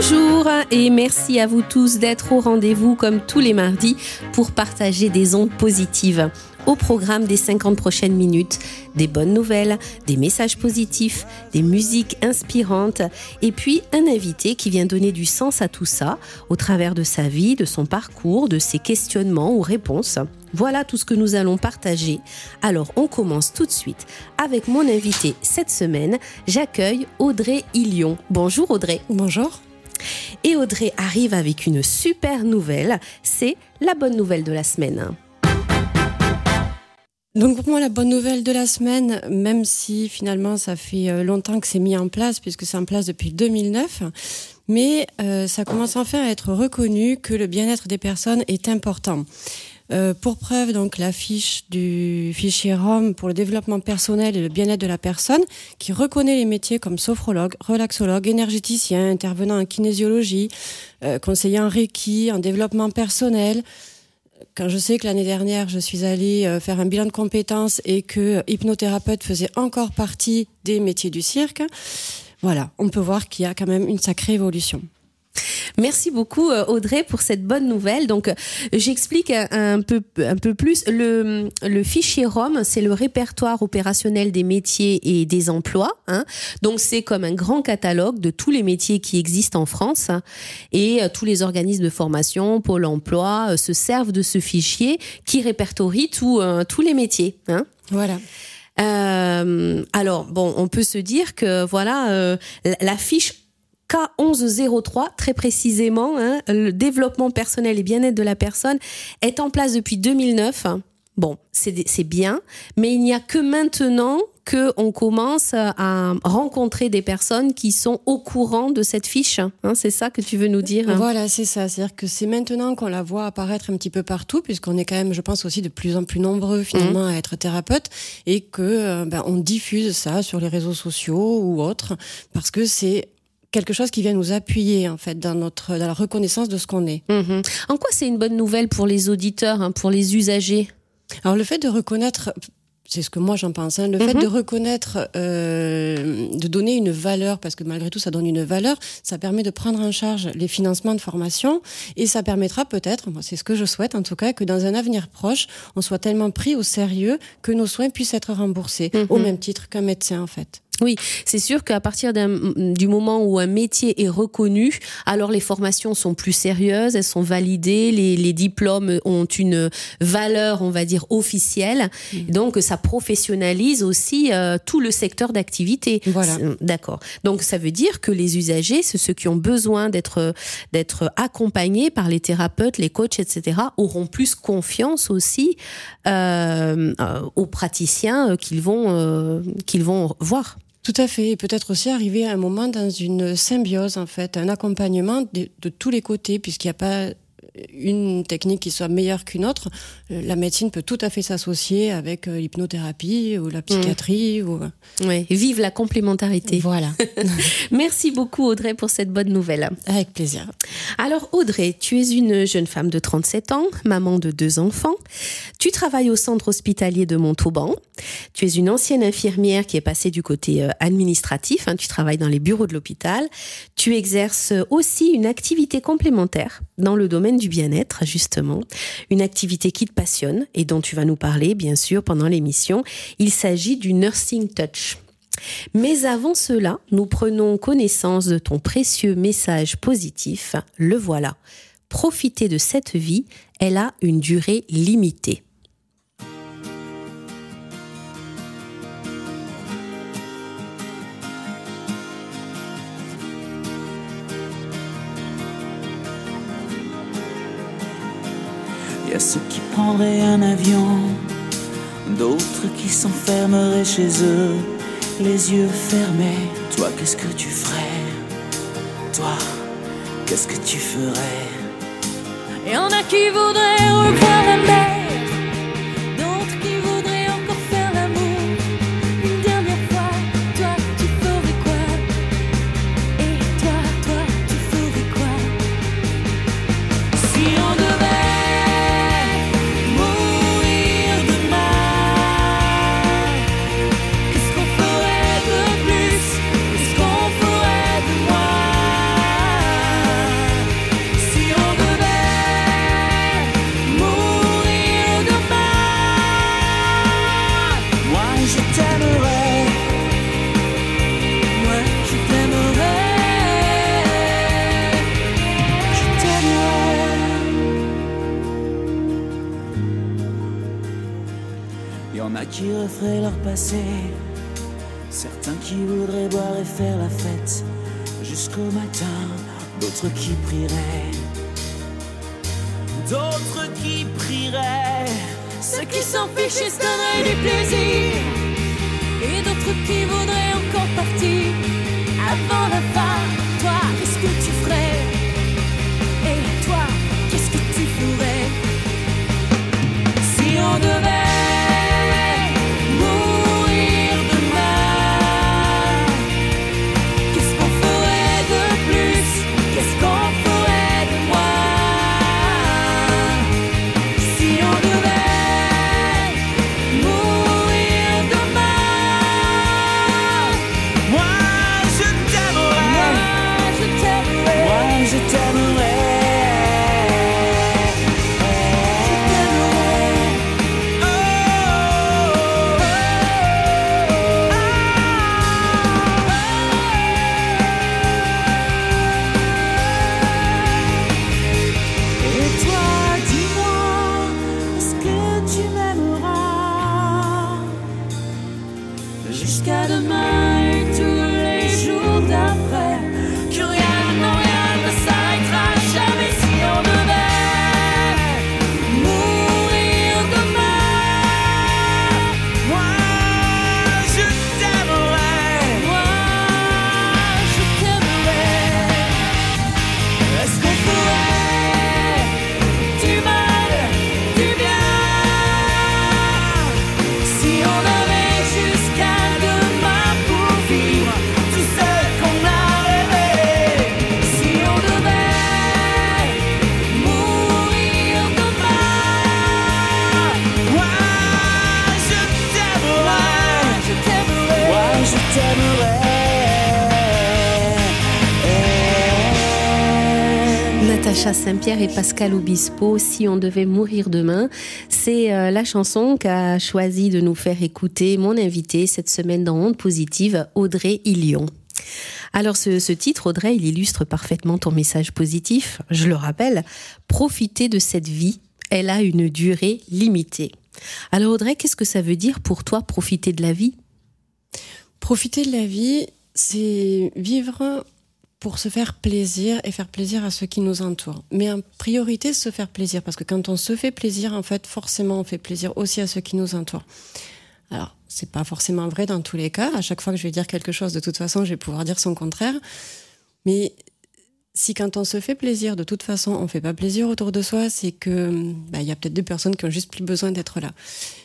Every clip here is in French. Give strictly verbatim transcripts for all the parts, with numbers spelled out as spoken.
Bonjour et merci à vous tous d'être au rendez-vous comme tous les mardis pour partager des ondes positives. Au programme des cinquante prochaines minutes, des bonnes nouvelles, des messages positifs, des musiques inspirantes et puis un invité qui vient donner du sens à tout ça au travers de sa vie, de son parcours, de ses questionnements ou réponses. Voilà tout ce que nous allons partager. Alors on commence tout de suite avec mon invité cette semaine. J'accueille Audrey Illion. Bonjour Audrey. Bonjour. Et Audrey arrive avec une super nouvelle, c'est la bonne nouvelle de la semaine. Donc pour moi, la bonne nouvelle de la semaine, même si finalement ça fait longtemps que c'est mis en place, puisque c'est en place depuis deux mille neuf, mais euh, ça commence enfin à être reconnu que le bien-être des personnes est important. Euh, pour preuve, donc, la fiche du fichier R O M pour le développement personnel et le bien-être de la personne, qui reconnaît les métiers comme sophrologue, relaxologue, énergéticien, intervenant en kinésiologie, euh, conseiller en Reiki, en développement personnel. Quand je sais que l'année dernière, je suis allée euh, faire un bilan de compétences et que hypnothérapeute faisait encore partie des métiers du cirque, voilà, on peut voir qu'il y a quand même une sacrée évolution. Merci beaucoup Audrey pour cette bonne nouvelle. Donc j'explique un, un peu un peu plus le le fichier R O M, c'est le répertoire opérationnel des métiers et des emplois, hein. Donc c'est comme un grand catalogue de tous les métiers qui existent en France, hein, et euh, tous les organismes de formation, Pôle emploi euh, se servent de ce fichier qui répertorie tout, euh, tous les métiers, hein. Voilà. Euh, alors bon, on peut se dire que voilà euh, la fiche K onze zéro trois, très précisément, hein, le développement personnel et bien-être de la personne est en place depuis deux mille neuf. Bon, c'est, c'est bien, mais il n'y a que maintenant qu'on commence à rencontrer des personnes qui sont au courant de cette fiche. Hein, c'est ça que tu veux nous dire, hein? Voilà, c'est ça. C'est-à-dire que c'est maintenant qu'on la voit apparaître un petit peu partout, puisqu'on est quand même, je pense aussi, de plus en plus nombreux finalement mmh. à être thérapeute, et que ben, on diffuse ça sur les réseaux sociaux ou autres, parce que c'est quelque chose qui vient nous appuyer en fait dans notre dans la reconnaissance de ce qu'on est. Mmh. En quoi c'est une bonne nouvelle pour les auditeurs, hein, pour les usagers? Alors le fait de reconnaître, c'est ce que moi j'en pense, hein, le mmh. fait de reconnaître, euh, de donner une valeur, parce que malgré tout ça donne une valeur, ça permet de prendre en charge les financements de formation, et ça permettra peut-être, moi c'est ce que je souhaite en tout cas, que dans un avenir proche, on soit tellement pris au sérieux que nos soins puissent être remboursés, mmh. au même titre qu'un médecin en fait. Oui, c'est sûr qu'à partir d'un, du moment où un métier est reconnu, alors les formations sont plus sérieuses, elles sont validées, les, les diplômes ont une valeur, on va dire, officielle. Mmh. Donc, ça professionnalise aussi euh, tout le secteur d'activité. Voilà. D'accord. Donc, ça veut dire que les usagers, c'est ceux qui ont besoin d'être, d'être accompagnés par les thérapeutes, les coachs, et cetera, auront plus confiance aussi euh, euh, aux praticiens qu'ils vont, euh, qu'ils vont voir. Tout à fait, et peut-être aussi arriver à un moment dans une symbiose en fait, un accompagnement de, de tous les côtés, puisqu'il n'y a pas une technique qui soit meilleure qu'une autre. La médecine peut tout à fait s'associer avec l'hypnothérapie ou la psychiatrie. Mmh. Ou... Oui, vive la complémentarité. Voilà. Merci beaucoup Audrey pour cette bonne nouvelle. Avec plaisir. Alors Audrey, tu es une jeune femme de trente-sept ans, maman de deux enfants. Tu travailles au centre hospitalier de Montauban. Tu es une ancienne infirmière qui est passée du côté administratif. Hein, tu travailles dans les bureaux de l'hôpital. Tu exerces aussi une activité complémentaire dans le domaine du bien-être, justement. Une activité qui te passionne et dont tu vas nous parler, bien sûr, pendant l'émission. Il s'agit du Nursing Touch. Mais avant cela, nous prenons connaissance de ton précieux message positif. Le voilà. Profitez de cette vie, elle a une durée limitée. Il y a ceux qui prendraient un avion, d'autres qui s'enfermeraient chez eux, les yeux fermés. Toi, qu'est-ce que tu ferais? Toi, qu'est-ce que tu ferais? Il y en a qui voudraient revoir la mer, d'autres qui voudraient encore faire l'amour une dernière fois. Toi, tu ferais quoi? Et toi, toi, tu ferais quoi? Si on devait mourir demain, qu'est-ce qu'on ferait de plus? Qu'est-ce qu'on ferait de moins? en a qui referaient leur passé, certains qui voudraient boire et faire la fête jusqu'au matin, d'autres qui prieraient, d'autres qui prieraient. Ceux qui s'en fichent et se donneraient du plaisir, et d'autres qui voudraient encore partir avant la fin. Toi, qu'est-ce que tu ferais? Et toi, qu'est-ce que tu ferais? Si on devait mourir demain, qu'est-ce qu'on ferait de plus? Qu'est-ce qu'on ferait de moins? Si on devait mourir demain, Moi je t'aimerais, moi je t'aimerais, moi je t'aimerais. Et toi, dis-moi, est-ce que tu m'aimeras jusqu'à demain et tous les jours d'après, que rien, non rien ne s'arrêtera jamais. Si on devait mourir demain, Moi je t'aimerais. moi je t'aimerais. Est-ce qu'on ferait du mal, du bien, si on avait jusqu'à demain pour vivre tout ce qu'on a rêvé? Si on devait mourir demain, Moi je t'aimerais. je t'aimerais. Moi je t'aimerais. Natacha Saint-Pierre et Pascal Obispo, Si on devait mourir demain, c'est euh, la chanson qu'a choisi de nous faire écouter mon invité cette semaine dans Ondes Positives, Audrey Illion. Alors ce, ce titre, Audrey, il illustre parfaitement ton message positif. Je le rappelle, profiter de cette vie, elle a une durée limitée. Alors Audrey, qu'est-ce que ça veut dire pour toi, profiter de la vie ? Profiter de la vie, c'est vivre pour se faire plaisir et faire plaisir à ceux qui nous entourent. Mais en priorité, se faire plaisir, parce que quand on se fait plaisir, en fait, forcément, on fait plaisir aussi à ceux qui nous entourent. Alors, c'est pas forcément vrai dans tous les cas. À chaque fois que je vais dire quelque chose, de toute façon, je vais pouvoir dire son contraire. Mais si quand on se fait plaisir, de toute façon, on fait pas plaisir autour de soi, c'est que bah, y a peut-être des personnes qui ont juste plus besoin d'être là.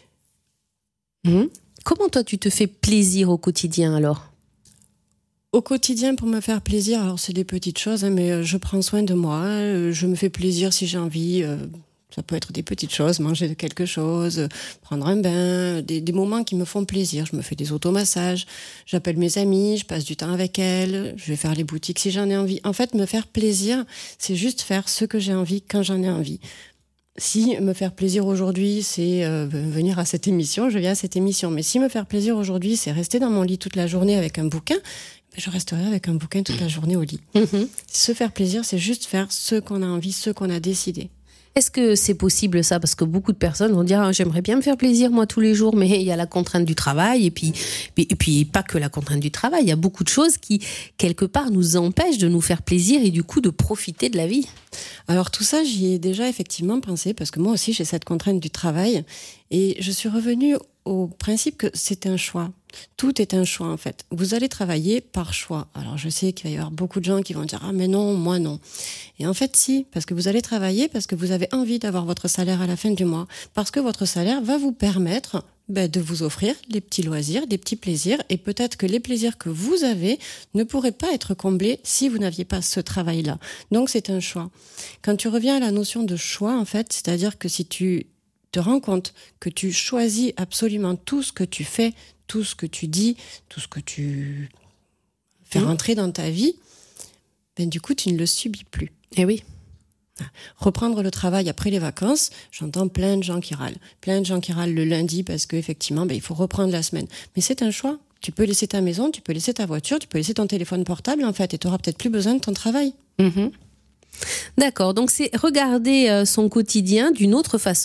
Mmh. Comment toi, tu te fais plaisir au quotidien alors ? Au quotidien, pour me faire plaisir, alors c'est des petites choses, hein, mais je prends soin de moi, euh, je me fais plaisir si j'ai envie, euh, ça peut être des petites choses, manger quelque chose, euh, prendre un bain, des, des moments qui me font plaisir. Je me fais des automassages, j'appelle mes amis, je passe du temps avec elles, je vais faire les boutiques si j'en ai envie. En fait, me faire plaisir, c'est juste faire ce que j'ai envie quand j'en ai envie. Si me faire plaisir aujourd'hui, c'est euh, venir à cette émission, je viens à cette émission. Mais si me faire plaisir aujourd'hui, c'est rester dans mon lit toute la journée avec un bouquin, je resterai avec un bouquin toute la journée au lit. Mmh. Se faire plaisir, c'est juste faire ce qu'on a envie, ce qu'on a décidé. Est-ce que c'est possible ça ? Parce que beaucoup de personnes vont dire ah, « j'aimerais bien me faire plaisir moi tous les jours », mais il y a la contrainte du travail et puis, et puis pas que la contrainte du travail, il y a beaucoup de choses qui, quelque part, nous empêchent de nous faire plaisir et du coup de profiter de la vie. Alors tout ça, j'y ai déjà effectivement pensé parce que moi aussi j'ai cette contrainte du travail et je suis revenue au principe que c'est un choix. Tout est un choix en fait. Vous allez travailler par choix. Alors je sais qu'il va y avoir beaucoup de gens qui vont dire ah mais non, moi non. Et en fait si, parce que vous allez travailler parce que vous avez envie d'avoir votre salaire à la fin du mois, parce que votre salaire va vous permettre ben, de vous offrir des petits loisirs, des petits plaisirs, et peut-être que les plaisirs que vous avez ne pourraient pas être comblés si vous n'aviez pas ce travail-là. Donc c'est un choix. Quand tu reviens à la notion de choix en fait, c'est-à-dire que si tu te rends compte que tu choisis absolument tout ce que tu fais, tout ce que tu dis, tout ce que tu fais rentrer dans ta vie, ben du coup, tu ne le subis plus. Eh oui. Reprendre le travail après les vacances, j'entends plein de gens qui râlent. Plein de gens qui râlent le lundi parce qu'effectivement, ben, il faut reprendre la semaine. Mais c'est un choix. Tu peux laisser ta maison, tu peux laisser ta voiture, tu peux laisser ton téléphone portable, en fait, et tu n'auras peut-être plus besoin de ton travail. Mmh. D'accord. Donc, c'est regarder son quotidien d'une autre façon.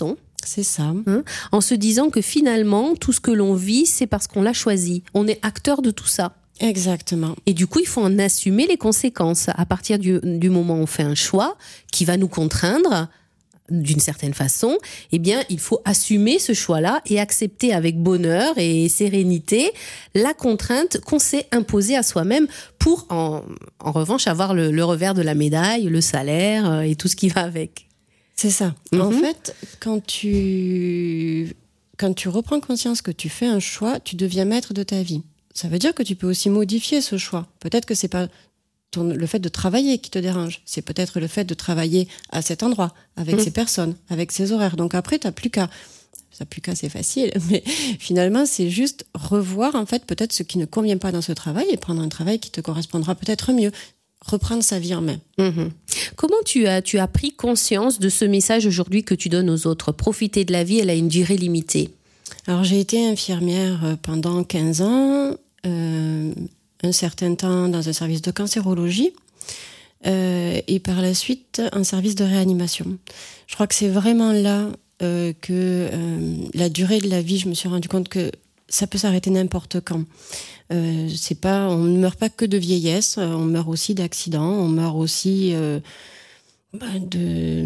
C'est ça. Hein, en se disant que finalement, tout ce que l'on vit, c'est parce qu'on l'a choisi. On est acteur de tout ça. Exactement. Et du coup, il faut en assumer les conséquences. À partir du, du moment où on fait un choix qui va nous contraindre, d'une certaine façon, eh bien, il faut assumer ce choix-là et accepter avec bonheur et sérénité la contrainte qu'on s'est imposée à soi-même pour, en, en revanche, avoir le, le revers de la médaille, le salaire et tout ce qui va avec. C'est ça. Mm-hmm. En fait, quand tu, quand tu reprends conscience que tu fais un choix, tu deviens maître de ta vie. Ça veut dire que tu peux aussi modifier ce choix. Peut-être que c'est pas ton, le fait de travailler qui te dérange. C'est peut-être le fait de travailler à cet endroit, avec mmh. ces personnes, avec ces horaires. Donc après, t'as plus qu'à, t'as plus qu'à, c'est facile. Mais finalement, c'est juste revoir, en fait, peut-être ce qui ne convient pas dans ce travail et prendre un travail qui te correspondra peut-être mieux. Reprendre sa vie en main. Mmh. Comment tu as, tu as pris conscience de ce message aujourd'hui que tu donnes aux autres? Profiter de la vie, elle a une durée limitée. Alors, j'ai été infirmière pendant quinze ans, euh, un certain temps dans un service de cancérologie euh, et par la suite un service de réanimation. Je crois que c'est vraiment là euh, que euh, la durée de la vie, je me suis rendu compte que ça peut s'arrêter n'importe quand. Euh, c'est pas, on ne meurt pas que de vieillesse, on meurt aussi d'accidents, on meurt aussi euh, bah, de...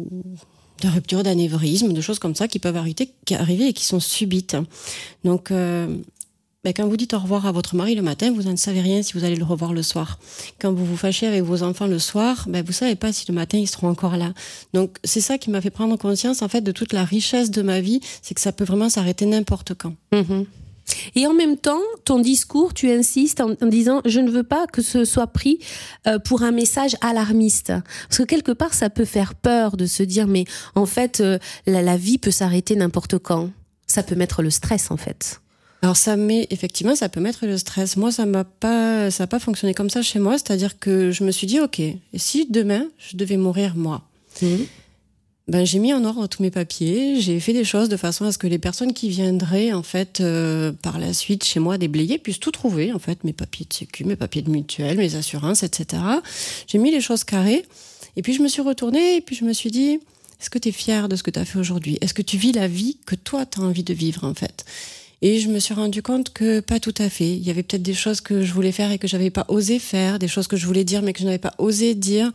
de rupture d'anévrisme, de choses comme ça qui peuvent arriver, qui arriver et qui sont subites. Donc, euh, ben quand vous dites au revoir à votre mari le matin, vous ne savez rien si vous allez le revoir le soir. Quand vous vous fâchez avec vos enfants le soir, ben vous savez pas si le matin ils seront encore là. Donc, c'est ça qui m'a fait prendre conscience en fait de toute la richesse de ma vie, c'est que ça peut vraiment s'arrêter n'importe quand. Mmh. Et en même temps, ton discours, tu insistes en, en disant « je ne veux pas que ce soit pris euh, pour un message alarmiste ». Parce que quelque part, ça peut faire peur de se dire « mais en fait, euh, la, la vie peut s'arrêter n'importe quand ». Ça peut mettre le stress, en fait. Alors ça met, effectivement, ça peut mettre le stress. Moi, ça m'a pas, ça a pas fonctionné comme ça chez moi. C'est-à-dire que je me suis dit « ok, et si demain, je devais mourir moi mmh. ?» Ben, j'ai mis en ordre tous mes papiers, j'ai fait des choses de façon à ce que les personnes qui viendraient, en fait, euh, par la suite chez moi déblayer, puissent tout trouver, en fait, mes papiers de sécu, mes papiers de mutuelle, mes assurances, et cetera. J'ai mis les choses carrées, et puis je me suis retournée, et puis je me suis dit, est-ce que tu es fière de ce que tu as fait aujourd'hui? Est-ce que tu vis la vie que toi, tu as envie de vivre, en fait? Et je me suis rendu compte que pas tout à fait. Il y avait peut-être des choses que je voulais faire et que j'avais pas osé faire, des choses que je voulais dire mais que je n'avais pas osé dire.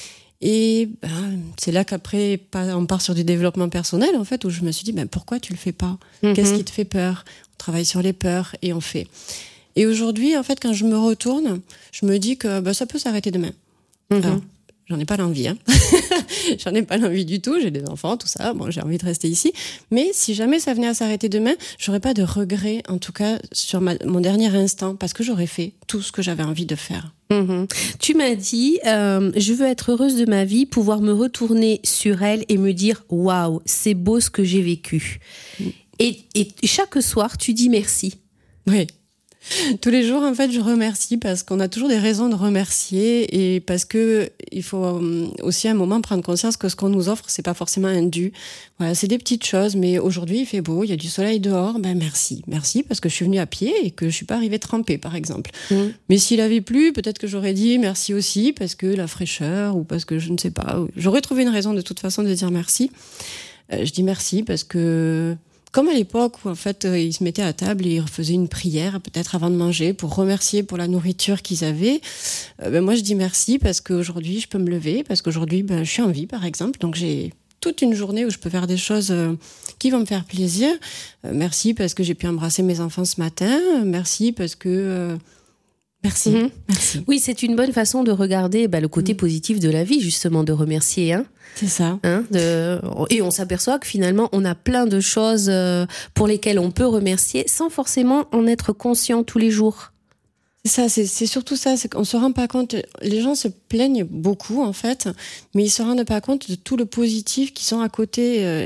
Et ben, c'est là qu'après, on part sur du développement personnel, en fait, où je me suis dit, ben, pourquoi tu le fais pas? Mm-hmm. Qu'est-ce qui te fait peur? On travaille sur les peurs et on fait. Et aujourd'hui, en fait, quand je me retourne, je me dis que ben, ça peut s'arrêter demain. Mm-hmm. Alors, j'en ai pas l'envie, hein. J'en ai pas l'envie du tout, j'ai des enfants, tout ça, bon, j'ai envie de rester ici. Mais si jamais ça venait à s'arrêter demain, j'aurais pas de regrets, en tout cas, sur ma, mon dernier instant, parce que j'aurais fait tout ce que j'avais envie de faire. Mmh. Tu m'as dit, euh, je veux être heureuse de ma vie, pouvoir me retourner sur elle et me dire, waouh, c'est beau ce que j'ai vécu. Mmh. Et, et chaque soir, tu dis merci. Oui. Tous les jours, en fait, je remercie parce qu'on a toujours des raisons de remercier et parce que il faut aussi à un moment prendre conscience que ce qu'on nous offre, c'est pas forcément un dû. Voilà, c'est des petites choses, mais aujourd'hui, il fait beau, il y a du soleil dehors, ben merci. Merci parce que je suis venue à pied et que je suis pas arrivée trempée, par exemple. Mmh. Mais s'il avait plu, peut-être que j'aurais dit merci aussi parce que la fraîcheur ou parce que je ne sais pas. J'aurais trouvé une raison de toute façon de dire merci. Euh, je dis merci parce que comme à l'époque où en fait euh, ils se mettaient à table et ils faisaient une prière peut-être avant de manger pour remercier pour la nourriture qu'ils avaient, euh, ben moi je dis merci parce qu'aujourd'hui je peux me lever, parce qu'aujourd'hui ben, je suis en vie par exemple, donc j'ai toute une journée où je peux faire des choses euh, qui vont me faire plaisir. Euh, merci parce que j'ai pu embrasser mes enfants ce matin, merci parce que... Euh, Merci. Mmh. Merci. Oui, c'est une bonne façon de regarder bah, le côté mmh. positif de la vie, justement, de remercier. Hein. C'est ça. Hein, de... Et on s'aperçoit que finalement, on a plein de choses pour lesquelles on peut remercier sans forcément en être conscient tous les jours. C'est ça, c'est, c'est surtout ça, c'est qu'on se rend pas compte. Les gens se plaignent beaucoup, en fait, mais ils se rendent pas compte de tout le positif qui sont à côté. Euh...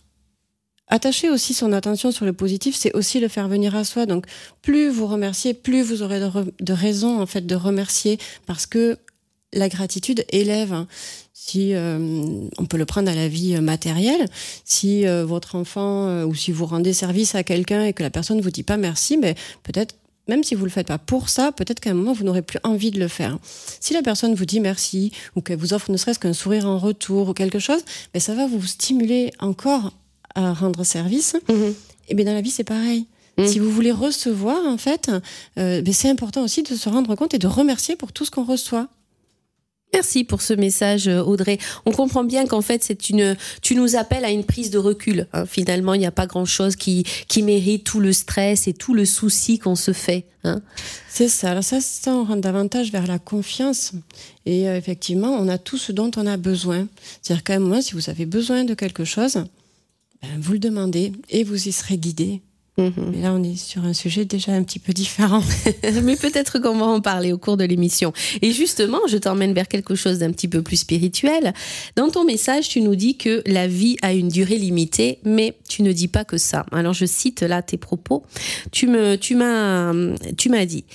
Attacher aussi son attention sur le positif, c'est aussi le faire venir à soi. Donc, plus vous remerciez, plus vous aurez de, re- de raisons en fait de remercier, parce que la gratitude élève. Hein. Si euh, on peut le prendre à la vie matérielle, si euh, votre enfant euh, ou si vous rendez service à quelqu'un et que la personne vous dit pas merci, mais peut-être même si vous le faites pas pour ça, peut-être qu'à un moment vous n'aurez plus envie de le faire. Si la personne vous dit merci ou qu'elle vous offre ne serait-ce qu'un sourire en retour ou quelque chose, ben ça va vous stimuler encore à rendre service. Mmh. Et bien dans la vie, c'est pareil. Mmh. Si vous voulez recevoir, en fait, euh, ben c'est important aussi de se rendre compte et de remercier pour tout ce qu'on reçoit. Merci pour ce message, Audrey. On comprend bien qu'en fait, c'est une, tu nous appelles à une prise de recul. Hein. Finalement, il n'y a pas grand-chose qui, qui mérite tout le stress et tout le souci qu'on se fait. Hein. C'est ça. Alors ça, ça, on rentre davantage vers la confiance. Et euh, effectivement, on a tout ce dont on a besoin. C'est-à-dire qu'à un moment, si vous avez besoin de quelque chose, ben, vous le demandez et vous y serez guidé. Mmh. Mais là, on est sur un sujet déjà un petit peu différent. Mais peut-être qu'on va en parler au cours de l'émission. Et justement, je t'emmène vers quelque chose d'un petit peu plus spirituel. Dans ton message, tu nous dis que la vie a une durée limitée, mais tu ne dis pas que ça. Alors, je cite là tes propos. Tu me, tu m'as, tu m'as dit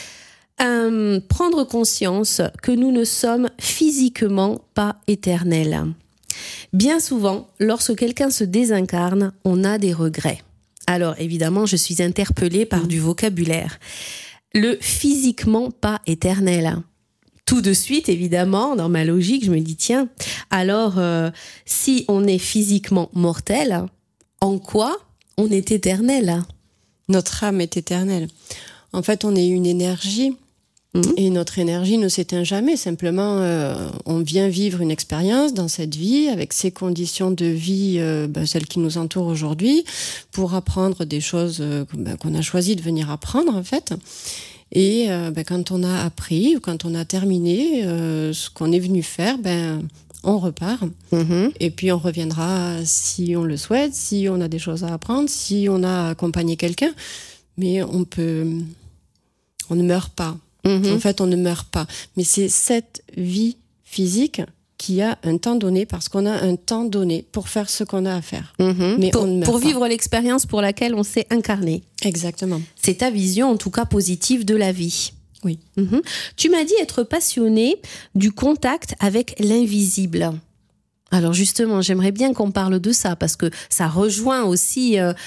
euh, prendre conscience que nous ne sommes physiquement pas éternels. Bien souvent, lorsque quelqu'un se désincarne, on a des regrets. Alors, évidemment, je suis interpellée par mmh. du vocabulaire. Le physiquement pas éternel. Tout de suite, évidemment, dans ma logique, je me dis, tiens, alors, euh, si on est physiquement mortel, en quoi on est éternel ? Notre âme est éternelle. En fait, on est une énergie. Et notre énergie ne s'éteint jamais. Simplement, euh, on vient vivre une expérience dans cette vie, avec ces conditions de vie, euh, ben, celles qui nous entourent aujourd'hui, pour apprendre des choses euh, ben, qu'on a choisi de venir apprendre, en fait. Et euh, ben, quand on a appris, ou quand on a terminé euh, ce qu'on est venu faire, ben, on repart. Mmh. Et puis, on reviendra si on le souhaite, si on a des choses à apprendre, si on a accompagné quelqu'un. Mais on peut... On ne meurt pas. Mmh. En fait, on ne meurt pas. Mais c'est cette vie physique qui a un temps donné, parce qu'on a un temps donné pour faire ce qu'on a à faire. Mmh. Mais pour, on ne meurt pour pas. vivre l'expérience pour laquelle on s'est incarné. Exactement. C'est ta vision, en tout cas positive, de la vie. Oui. Mmh. Tu m'as dit être passionnée du contact avec l'invisible. Alors justement, j'aimerais bien qu'on parle de ça, parce que ça rejoint aussi euh,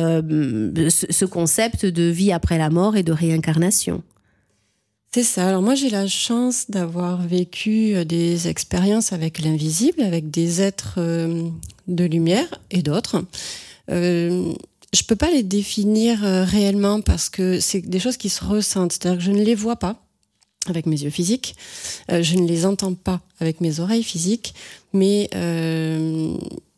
euh, ce, ce concept de vie après la mort et de réincarnation. C'est ça. Alors moi, j'ai la chance d'avoir vécu des expériences avec l'invisible, avec des êtres euh, de lumière et d'autres. Euh, je peux pas les définir euh, réellement, parce que c'est des choses qui se ressentent. C'est-à-dire que je ne les vois pas avec mes yeux physiques, euh, je ne les entends pas avec mes oreilles physiques, mais euh,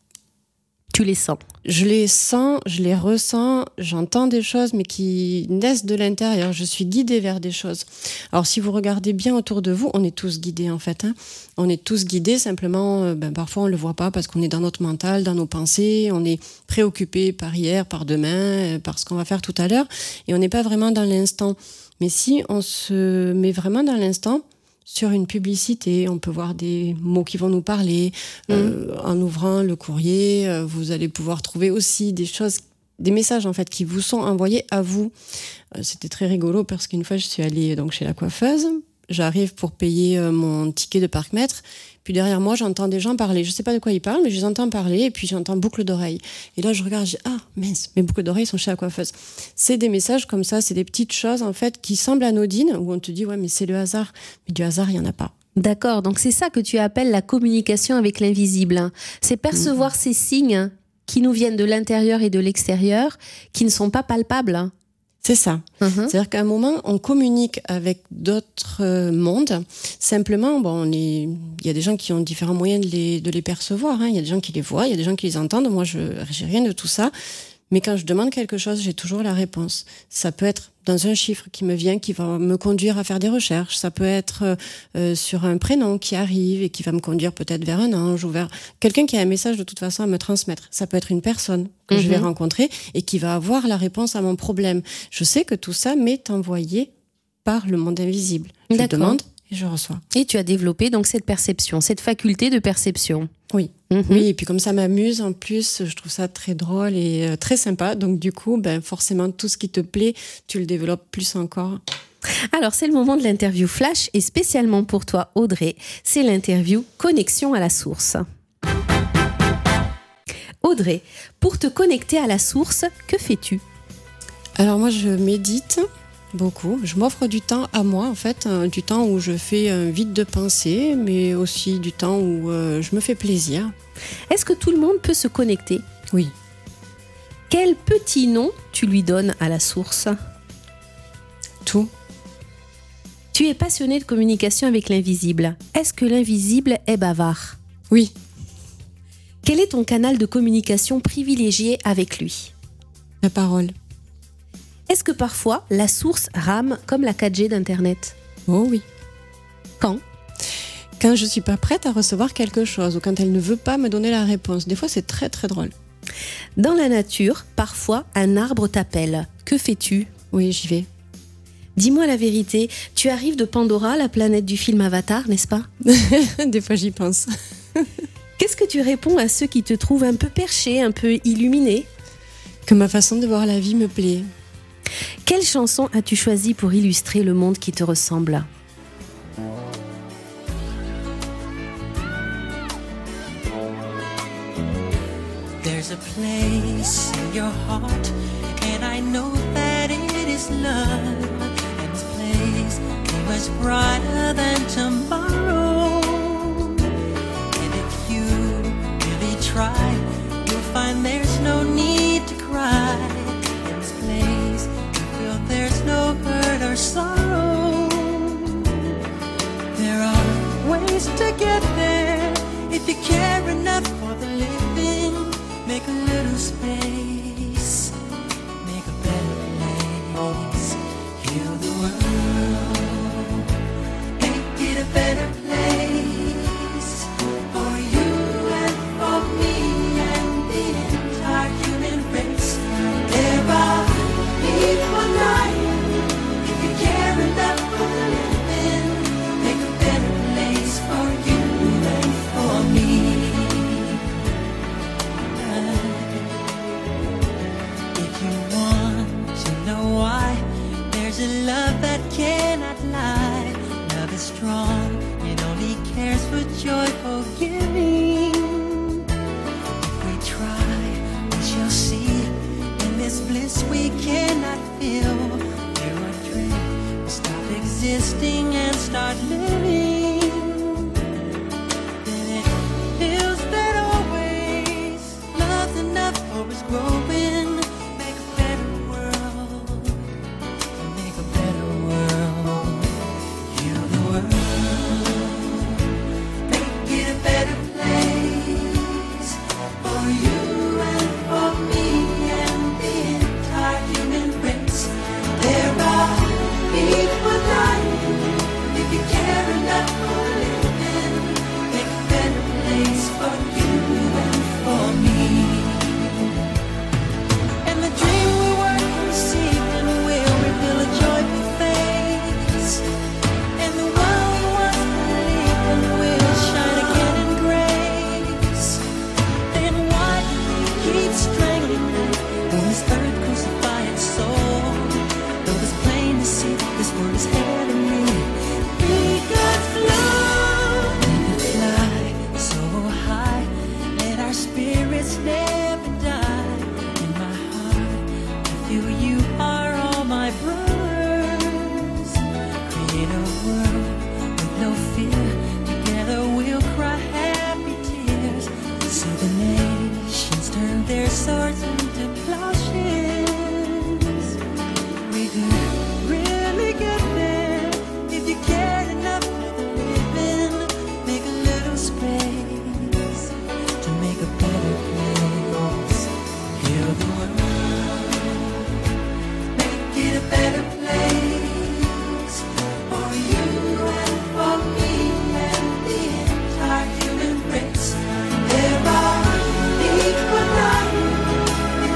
tu les sens. Je les sens, je les ressens, j'entends des choses, mais qui naissent de l'intérieur. Je suis guidée vers des choses. Alors, si vous regardez bien autour de vous, on est tous guidés, en fait. Hein. On est tous guidés, simplement, euh, ben, parfois on le voit pas parce qu'on est dans notre mental, dans nos pensées, on est préoccupé par hier, par demain, euh, par ce qu'on va faire tout à l'heure, et on n'est pas vraiment dans l'instant. Mais si on se met vraiment dans l'instant, sur une publicité, on peut voir des mots qui vont nous parler. Mmh. Euh, en ouvrant le courrier, euh, vous allez pouvoir trouver aussi des choses, des messages en fait qui vous sont envoyés à vous. Euh, c'était très rigolo parce qu'une fois je suis allée donc chez la coiffeuse, j'arrive pour payer euh, mon ticket de parc-mètre. Puis derrière moi, j'entends des gens parler. Je sais pas de quoi ils parlent, mais je les entends parler, et puis j'entends boucle d'oreille. Et là, je regarde, je dis, ah, mince, mes boucles d'oreilles sont chez la coiffeuse. C'est des messages comme ça, c'est des petites choses, en fait, qui semblent anodines, où on te dit, ouais, mais c'est le hasard. Mais du hasard, il y en a pas. D'accord. Donc, c'est ça que tu appelles la communication avec l'invisible. C'est percevoir mmh. ces signes qui nous viennent de l'intérieur et de l'extérieur, qui ne sont pas palpables. C'est ça. Uh-huh. C'est-à-dire qu'à un moment, on communique avec d'autres euh, mondes. Simplement, bon, on est... il y a des gens qui ont différents moyens de les, de les percevoir. Hein. Il y a des gens qui les voient, il y a des gens qui les entendent. Moi, je j'ai rien de tout ça. Mais quand je demande quelque chose, j'ai toujours la réponse. Ça peut être dans un chiffre qui me vient, qui va me conduire à faire des recherches. Ça peut être euh, sur un prénom qui arrive et qui va me conduire peut-être vers un ange ou vers quelqu'un qui a un message de toute façon à me transmettre. Ça peut être une personne que mm-hmm. je vais rencontrer et qui va avoir la réponse à mon problème. Je sais que tout ça m'est envoyé par le monde invisible. Je D'accord. demande et je reçois. Et tu as développé donc cette perception, cette faculté de perception. Oui. Mm-hmm. Oui, et puis comme ça m'amuse, en plus, je trouve ça très drôle et euh, très sympa. Donc du coup, ben, forcément, tout ce qui te plaît, tu le développes plus encore. Alors, c'est le moment de l'interview flash, et spécialement pour toi, Audrey, c'est l'interview Connexion à la source. Audrey, pour te connecter à la source, que fais-tu ? Alors moi, je médite beaucoup. Je m'offre du temps à moi, en fait, euh, du temps où je fais un vide de pensée, mais aussi du temps où euh, je me fais plaisir. Est-ce que tout le monde peut se connecter ? Oui. Quel petit nom tu lui donnes à la source ? Tout. Tu es passionné de communication avec l'invisible. Est-ce que l'invisible est bavard ? Oui. Quel est ton canal de communication privilégié avec lui ? La parole. Est-ce que parfois la source rame comme la quatre G d'Internet ? Oh oui. Quand ? Quand je suis pas prête à recevoir quelque chose ou quand elle ne veut pas me donner la réponse. Des fois, c'est très très drôle. Dans la nature, parfois un arbre t'appelle. Que fais-tu ? Oui, j'y vais. Dis-moi la vérité, tu arrives de Pandora, la planète du film Avatar, n'est-ce pas ? Des fois, j'y pense. Qu'est-ce que tu réponds à ceux qui te trouvent un peu perché, un peu illuminé ? Que ma façon de voir la vie me plaît. Quelle chanson as-tu choisi pour illustrer le monde qui te ressemble ? There's a place in your heart, and I know that it is love. And this place is much brighter than tomorrow. And if you really try, you'll find there's no need to cry. In this place, you feel there's no hurt or sorrow. There are ways to get there if you care enough for the living. Make a little space, make a better place, heal the world, make it a better place for you and for me and the entire human race. There are people dying, if you care enough for the living, make a better place for you and for me. There's a love that cannot lie. Love is strong, it only cares for joyful giving. If we try, we shall see. In this bliss we cannot feel. There are dreams, we stop existing and start living. Then it feels that always love's enough for us growing. Make a better world. Make a better world, heal the world, make it a better place for you and for me and the entire human race. There are people dying, if you care enough for living, make a better place for you and for me. And the dream we were conceived in will reveal a joyful face, and the one we once believed in will shine again in grace. Then why do we keep strangling it when this earth crucify its soul? Though it's plain to see this world is heavenly, be God's love. Let it fly so high, let our spirits never die. In my heart, I feel you are all my brothers. Create a world with no fear. Together we'll cry happy tears. See the nations turn their swords into plowshares. We could really get there if you cared enough for the living. Make a little space to make a better place. Heal the world, make it a better place for you and for me and the entire human race. There are people dying,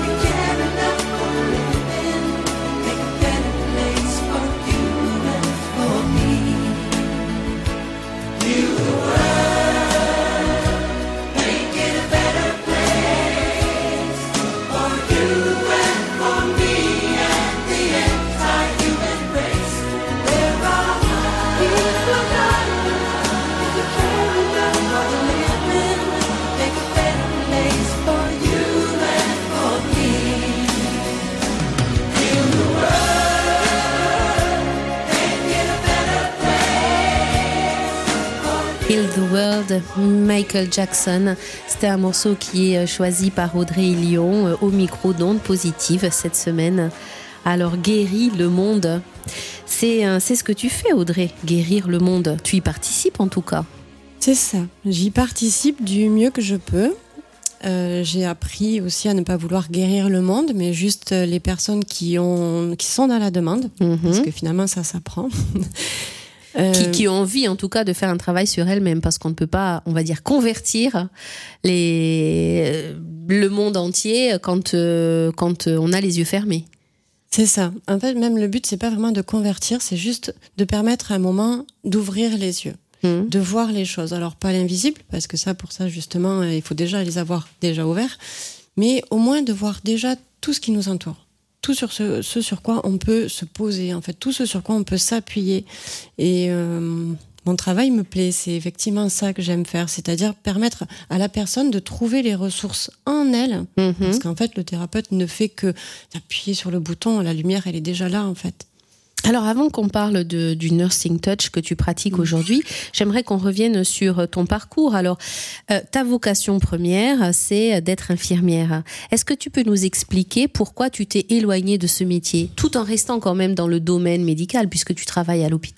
World, Michael Jackson. C'était un morceau qui est choisi par Audrey Lyon au micro d'Ondes Positives cette semaine. Alors, guérir le monde, c'est, c'est ce que tu fais, Audrey, guérir le monde. Tu y participes en tout cas. C'est ça, j'y participe du mieux que je peux. Euh, j'ai appris aussi à ne pas vouloir guérir le monde, mais juste les personnes qui, ont, qui sont dans la demande, mmh. parce que finalement ça s'apprend. Euh... Qui, qui ont envie en tout cas de faire un travail sur elles-mêmes, parce qu'on ne peut pas, on va dire, convertir les... le monde entier quand, euh, quand on a les yeux fermés. C'est ça. En fait, même le but, c'est pas vraiment de convertir, c'est juste de permettre à un moment d'ouvrir les yeux, mmh. de voir les choses. Alors, pas l'invisible, parce que ça, pour ça, justement, il faut déjà les avoir déjà ouverts, mais au moins de voir déjà tout ce qui nous entoure. Tout sur ce, ce sur quoi on peut se poser, en fait, tout ce sur quoi on peut s'appuyer. Et euh, mon travail me plaît, c'est effectivement ça que j'aime faire, c'est-à-dire permettre à la personne de trouver les ressources en elle, mmh. parce qu'en fait, le thérapeute ne fait que d'appuyer sur le bouton, la lumière, elle est déjà là, en fait. Alors avant qu'on parle de, du nursing touch que tu pratiques aujourd'hui, j'aimerais qu'on revienne sur ton parcours. Alors, euh, ta vocation première, c'est d'être infirmière. Est-ce que tu peux nous expliquer pourquoi tu t'es éloignée de ce métier, tout en restant quand même dans le domaine médical, puisque tu travailles à l'hôpital ?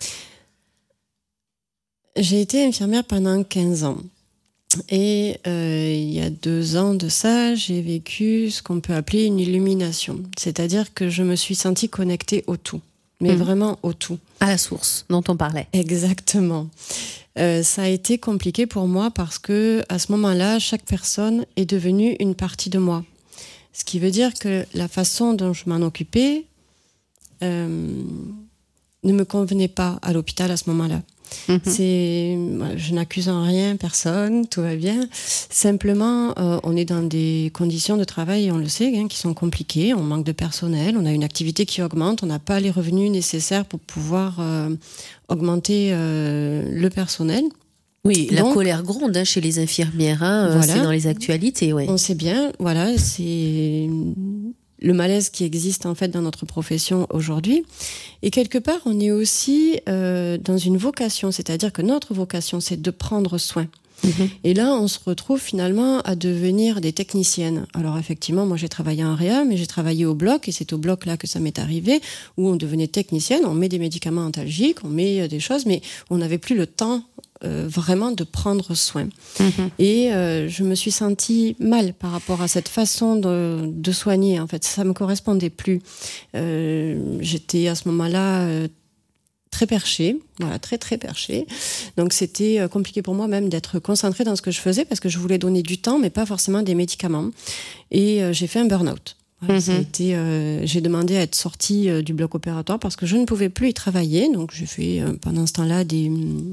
J'ai été infirmière pendant quinze ans. Et euh, il y a deux ans de ça, j'ai vécu ce qu'on peut appeler une illumination. C'est-à-dire que je me suis sentie connectée au tout, mais mmh. vraiment au tout. À la source dont on parlait. Exactement. Euh, ça a été compliqué pour moi parce que à ce moment-là, chaque personne est devenue une partie de moi. Ce qui veut dire que la façon dont je m'en occupais euh, ne me convenait pas à l'hôpital à ce moment-là. Mmh. C'est, je n'accuse en rien personne, tout va bien. Simplement, euh, on est dans des conditions de travail, on le sait, hein, qui sont compliquées. On manque de personnel, on a une activité qui augmente, on n'a pas les revenus nécessaires pour pouvoir euh, augmenter euh, le personnel. Oui, la Donc, colère gronde hein, chez les infirmières, hein, voilà. C'est dans les actualités. Ouais. On sait bien, voilà, c'est le malaise qui existe en fait dans notre profession aujourd'hui. Et quelque part, on est aussi euh, dans une vocation, c'est-à-dire que notre vocation, c'est de prendre soin. Mmh. Et là, on se retrouve finalement à devenir des techniciennes. Alors effectivement, moi j'ai travaillé en réa, mais j'ai travaillé au bloc, et c'est au bloc là que ça m'est arrivé, où on devenait technicienne, on met des médicaments antalgiques, on met des choses, mais on n'avait plus le temps euh, vraiment de prendre soin. Mmh. Et euh, je me suis sentie mal par rapport à cette façon de, de soigner. En fait, ça me correspondait plus. Euh, j'étais à ce moment-là euh, très perchée, voilà, très très perchée. Donc c'était compliqué pour moi même d'être concentrée dans ce que je faisais parce que je voulais donner du temps, mais pas forcément des médicaments. Et euh, j'ai fait un burn-out. Voilà, mm-hmm. ça a été, euh, j'ai demandé à être sortie euh, du bloc opératoire parce que je ne pouvais plus y travailler. Donc j'ai fait euh, pendant ce temps-là des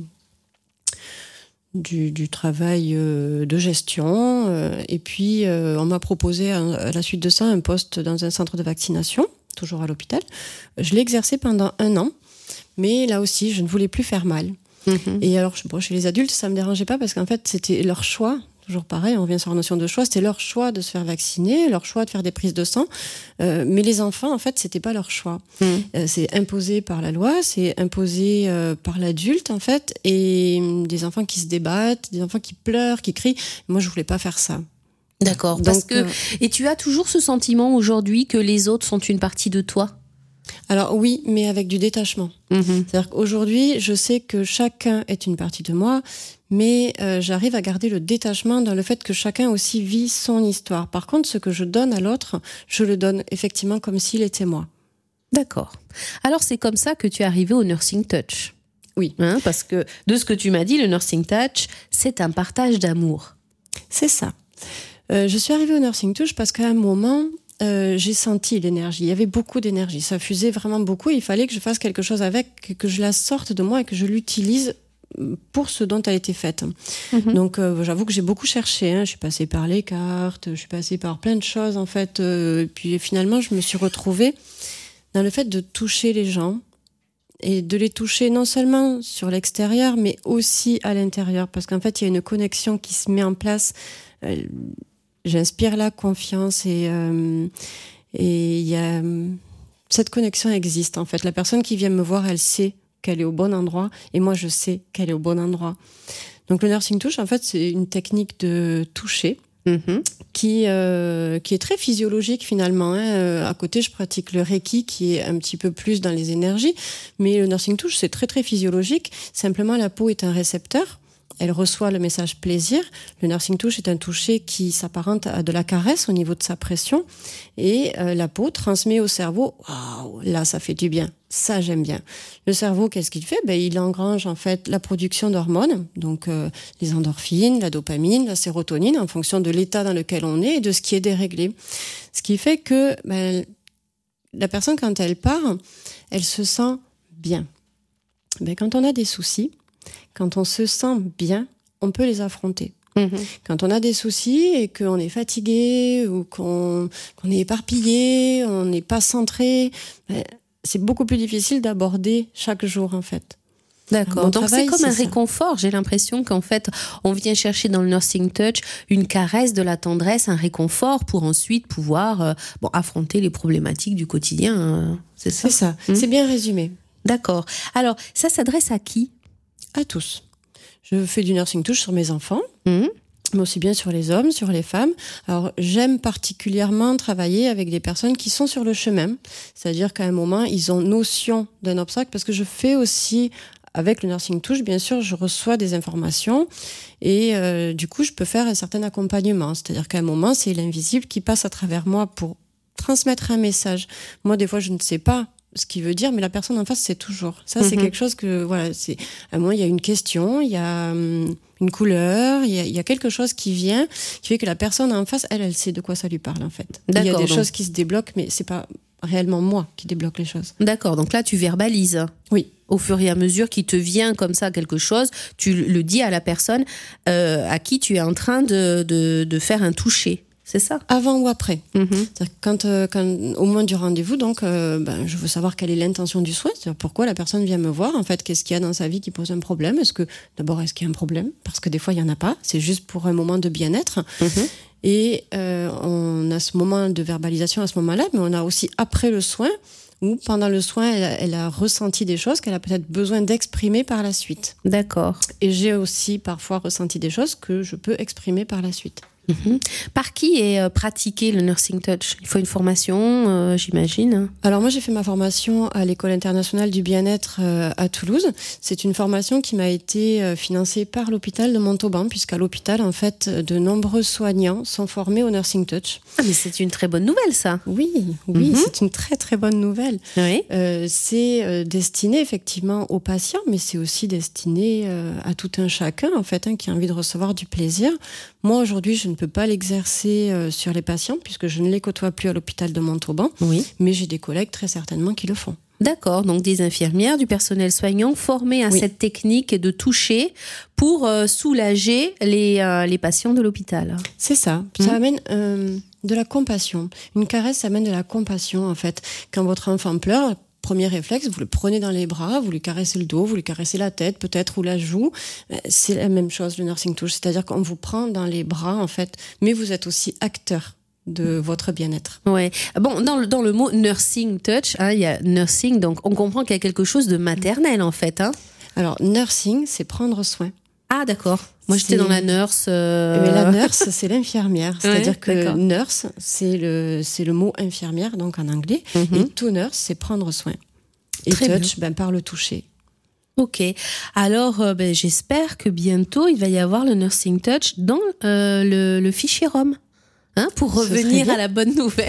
du, du travail euh, de gestion. Euh, et puis euh, on m'a proposé à, à la suite de ça un poste dans un centre de vaccination, toujours à l'hôpital. Je l'ai exercé pendant un an. Mais là aussi, je ne voulais plus faire mal. Mmh. Et alors, bon, chez les adultes, ça me dérangeait pas parce qu'en fait, c'était leur choix. Toujours pareil, on revient sur la notion de choix. C'était leur choix de se faire vacciner, leur choix de faire des prises de sang. Euh, mais les enfants, en fait, c'était pas leur choix. Mmh. Euh, c'est imposé par la loi, c'est imposé euh, par l'adulte, en fait. Et des enfants qui se débattent, des enfants qui pleurent, qui crient. Moi, je voulais pas faire ça. D'accord. Parce Donc, que euh... et tu as toujours ce sentiment aujourd'hui que les autres sont une partie de toi? Alors oui, mais avec du détachement. Mmh. C'est-à-dire qu'aujourd'hui, je sais que chacun est une partie de moi, mais euh, j'arrive à garder le détachement dans le fait que chacun aussi vit son histoire. Par contre, ce que je donne à l'autre, je le donne effectivement comme s'il était moi. D'accord. Alors c'est comme ça que tu es arrivée au Nursing Touch. Oui. Hein, parce que de ce que tu m'as dit, le Nursing Touch, c'est un partage d'amour. C'est ça. Euh, je suis arrivée au Nursing Touch parce qu'à un moment... Euh, j'ai senti l'énergie, il y avait beaucoup d'énergie, ça fusait vraiment beaucoup, il fallait que je fasse quelque chose avec, que je la sorte de moi et que je l'utilise pour ce dont elle a été faite. Mmh. Donc euh, j'avoue que j'ai beaucoup cherché, hein. Je suis passée par les cartes, je suis passée par plein de choses en fait, euh, et puis finalement je me suis retrouvée dans le fait de toucher les gens et de les toucher non seulement sur l'extérieur mais aussi à l'intérieur, parce qu'en fait il y a une connexion qui se met en place. euh, J'inspire la confiance et euh, et il y a cette connexion existe en fait. La personne qui vient me voir, elle sait qu'elle est au bon endroit et moi je sais qu'elle est au bon endroit. Donc le nursing touch, en fait, c'est une technique de toucher mmh. qui, euh, qui est très physiologique finalement. Hein. Euh, à côté, je pratique le Reiki qui est un petit peu plus dans les énergies, mais le nursing touch, c'est très très physiologique. Simplement, la peau est un récepteur. Elle reçoit le message plaisir. Le nursing touch est un toucher qui s'apparente à de la caresse au niveau de sa pression. Et euh, la peau transmet au cerveau « Waouh, là, ça fait du bien. Ça, j'aime bien. » Le cerveau, qu'est-ce qu'il fait ? Ben, il engrange en fait la production d'hormones, donc euh, les endorphines, la dopamine, la sérotonine, en fonction de l'état dans lequel on est et de ce qui est déréglé. Ce qui fait que ben, la personne, quand elle part, elle se sent bien. Ben, quand on a des soucis, quand on se sent bien, on peut les affronter. Mmh. Quand on a des soucis et qu'on est fatigué ou qu'on, qu'on est éparpillé, on n'est pas centré, ben, c'est beaucoup plus difficile d'aborder chaque jour, en fait. D'accord. Mon Donc travail, c'est comme c'est un ça. réconfort. J'ai l'impression qu'en fait, on vient chercher dans le nursing touch une caresse, de la tendresse, un réconfort pour ensuite pouvoir euh, bon, affronter les problématiques du quotidien. Euh, c'est ça. C'est ça. Mmh. C'est bien résumé. D'accord. Alors, ça s'adresse à qui ? À tous. Je fais du nursing touch sur mes enfants, mmh. mais aussi bien sur les hommes, sur les femmes. Alors, j'aime particulièrement travailler avec des personnes qui sont sur le chemin. C'est-à-dire qu'à un moment, ils ont notion d'un obstacle, parce que je fais aussi, avec le nursing touch, bien sûr, je reçois des informations et euh, du coup, je peux faire un certain accompagnement. C'est-à-dire qu'à un moment, c'est l'invisible qui passe à travers moi pour transmettre un message. Moi, des fois, je ne sais pas ce qu'il veut dire, mais la personne en face sait toujours. Ça, c'est mm-hmm. quelque chose que, voilà, c'est, à moi, il y a une question, il y a hum, une couleur, il y, a, il y a quelque chose qui vient, qui fait que la personne en face, elle, elle sait de quoi ça lui parle, en fait. D'accord, il y a des donc... choses qui se débloquent, mais c'est pas réellement moi qui débloque les choses. D'accord, donc là, tu verbalises. Oui. Au fur et à mesure qu'il te vient comme ça quelque chose, tu le dis à la personne euh, à qui tu es en train de, de, de faire un toucher. C'est ça ? Avant ou après. Mmh. C'est-à-dire quand, euh, quand, au moment du rendez-vous, donc, euh, ben, je veux savoir quelle est l'intention du soin. C'est-à-dire pourquoi la personne vient me voir. En fait, qu'est-ce qu'il y a dans sa vie qui pose un problème ? Est-ce que, d'abord, est-ce qu'il y a un problème ? Parce que des fois, il n'y en a pas. C'est juste pour un moment de bien-être. Mmh. Et euh, on a ce moment de verbalisation à ce moment-là, mais on a aussi après le soin, où pendant le soin, elle a, elle a ressenti des choses qu'elle a peut-être besoin d'exprimer par la suite. D'accord. Et j'ai aussi parfois ressenti des choses que je peux exprimer par la suite. Mmh. Par qui est euh, pratiqué le nursing touch ? Il faut une formation, euh, j'imagine. Alors moi, j'ai fait ma formation à l'École internationale du bien-être euh, à Toulouse. C'est une formation qui m'a été euh, financée par l'hôpital de Montauban, puisqu'à l'hôpital, en fait, de nombreux soignants sont formés au nursing touch. Ah, mais c'est une très bonne nouvelle, ça. Oui, oui, mmh. c'est une très très bonne nouvelle. Oui. Euh, c'est euh, destiné effectivement aux patients, mais c'est aussi destiné euh, à tout un chacun, en fait, hein, qui a envie de recevoir du plaisir. Moi, aujourd'hui, je ne peux pas l'exercer euh, sur les patients puisque je ne les côtoie plus à l'hôpital de Montauban. Oui. Mais j'ai des collègues très certainement qui le font. D'accord, donc des infirmières, du personnel soignant formés à oui. cette technique de toucher pour euh, soulager les, euh, les patients de l'hôpital. C'est ça. Ça mmh. amène euh, de la compassion. Une caresse, ça amène de la compassion, en fait. Quand votre enfant pleure, premier réflexe, vous le prenez dans les bras, vous lui caressez le dos, vous lui caressez la tête peut-être ou la joue. C'est la même chose, le nursing touch. C'est-à-dire qu'on vous prend dans les bras, en fait, mais vous êtes aussi acteur de votre bien-être. Ouais. Bon, dans le, dans le mot nursing touch, hein, il y a nursing, donc on comprend qu'il y a quelque chose de maternel, en fait. Hein. Alors, nursing, c'est prendre soin. Ah, d'accord. Moi, j'étais c'est... dans la nurse. Euh... Mais la nurse, c'est l'infirmière. C'est-à-dire ouais, que d'accord. nurse, c'est le, c'est le mot infirmière, donc en anglais. Mm-hmm. Et to nurse, c'est prendre soin. Et Très touch, ben, par le toucher. Ok. Alors, euh, ben, j'espère que bientôt, il va y avoir le nursing touch dans euh, le, le fichier R O M. Hein, pour revenir à la bonne nouvelle.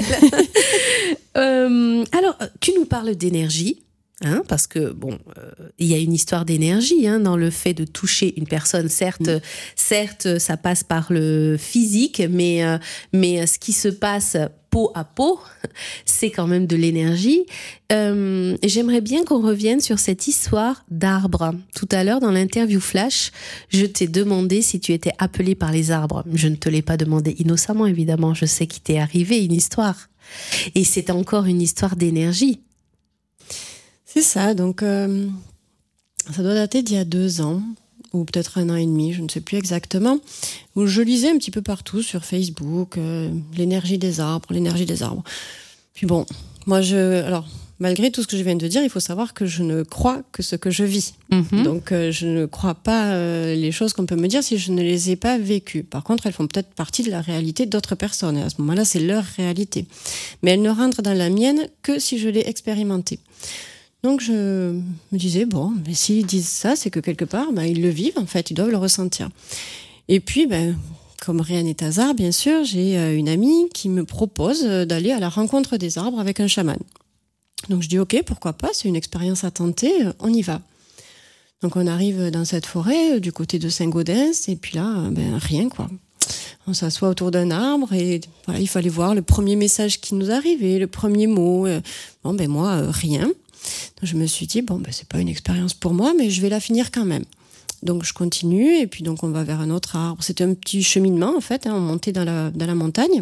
euh, alors, tu nous parles d'énergie. Hein, parce que bon, euh, il y a une histoire d'énergie hein, dans le fait de toucher une personne. Certes, mmh. certes, ça passe par le physique, mais euh, mais ce qui se passe peau à peau, c'est quand même de l'énergie. Euh, j'aimerais bien qu'on revienne sur cette histoire d'arbre. Tout à l'heure, dans l'interview flash, je t'ai demandé si tu étais appelé par les arbres. Je ne te l'ai pas demandé innocemment, évidemment. Je sais qu'il t'est arrivé une histoire, et c'est encore une histoire d'énergie. C'est ça, donc euh, ça doit dater d'il y a deux ans, ou peut-être un an et demi, je ne sais plus exactement, où je lisais un petit peu partout sur Facebook, euh, l'énergie des arbres, l'énergie des arbres. Puis bon, moi je... Alors, malgré tout ce que je viens de dire, il faut savoir que je ne crois que ce que je vis. Mmh. Donc, euh, je ne crois pas euh, les choses qu'on peut me dire si je ne les ai pas vécues. Par contre, elles font peut-être partie de la réalité d'autres personnes. Et à ce moment-là, c'est leur réalité. Mais elles ne rentrent dans la mienne que si je l'ai expérimentée. Donc, je me disais, bon, mais s'ils disent ça, c'est que quelque part, ben, ils le vivent, en fait, ils doivent le ressentir. Et puis, ben, comme rien n'est hasard, bien sûr, j'ai euh, une amie qui me propose d'aller à la rencontre des arbres avec un chaman. Donc je dis ok, pourquoi pas, c'est une expérience à tenter, on y va. Donc on arrive dans cette forêt du côté de Saint-Gaudens et puis là, ben rien quoi. On s'assoit autour d'un arbre et voilà, il fallait voir le premier message qui nous arrivait, le premier mot. Bon ben moi euh, rien. Donc je me suis dit bon ben c'est pas une expérience pour moi, mais je vais la finir quand même. Donc je continue et puis donc on va vers un autre arbre. C'était un petit cheminement en fait, hein, on montait dans la dans la montagne.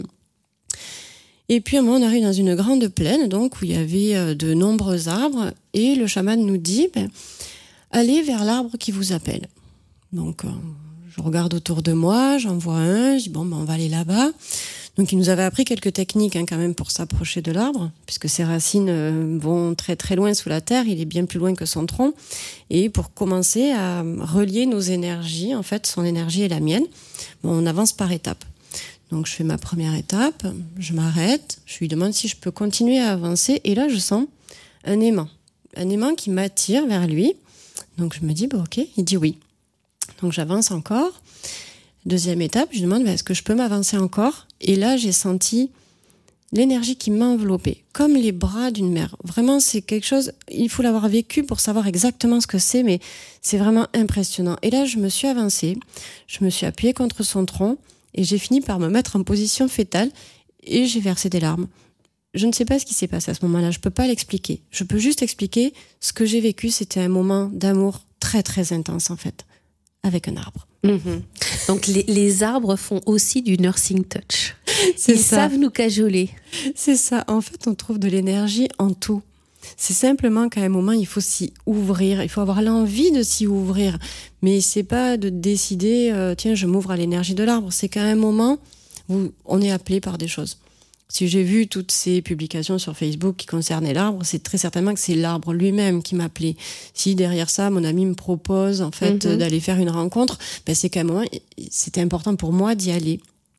Et puis, à un moment, on arrive dans une grande plaine, donc, où il y avait de nombreux arbres, et le chaman nous dit, ben, allez vers l'arbre qui vous appelle. Donc, euh, je regarde autour de moi, j'en vois un, je dis, bon, ben, on va aller là-bas. Donc, il nous avait appris quelques techniques, hein, quand même, pour s'approcher de l'arbre, puisque ses racines euh, vont très, très loin sous la terre, il est bien plus loin que son tronc. Et pour commencer à relier nos énergies, en fait, son énergie et la mienne, bon, on avance par étapes. Donc, je fais ma première étape, je m'arrête, je lui demande si je peux continuer à avancer. Et là, je sens un aimant. Un aimant qui m'attire vers lui. Donc, je me dis, bah, ok, il dit oui. Donc, j'avance encore. Deuxième étape, je lui demande, bah, est-ce que je peux m'avancer encore ? Et là, j'ai senti l'énergie qui m'a enveloppée, comme les bras d'une mère. Vraiment, c'est quelque chose, il faut l'avoir vécu pour savoir exactement ce que c'est, mais c'est vraiment impressionnant. Et là, je me suis avancée, je me suis appuyée contre son tronc, et j'ai fini par me mettre en position fétale et j'ai versé des larmes. Je ne sais pas ce qui s'est passé à ce moment-là, je peux pas l'expliquer. Je peux juste expliquer ce que j'ai vécu, c'était un moment d'amour très très intense en fait, avec un arbre. Mmh. Donc les, les arbres font aussi du nursing touch. C'est Ils ça. savent nous cajoler. C'est ça, en fait on trouve de l'énergie en tout. C'est simplement qu'à un moment, il faut s'y ouvrir, il faut avoir l'envie de s'y ouvrir. Mais c'est pas de décider, euh, tiens, je m'ouvre à l'énergie de l'arbre. C'est qu'à un moment, où on est appelé par des choses. Si j'ai vu toutes ces publications sur Facebook qui concernaient l'arbre, c'est très certainement que c'est l'arbre lui-même qui m'appelait. Si derrière ça, mon ami me propose en fait mm-hmm. d'aller faire une rencontre, ben c'est qu'à un moment, c'était important pour moi d'y aller.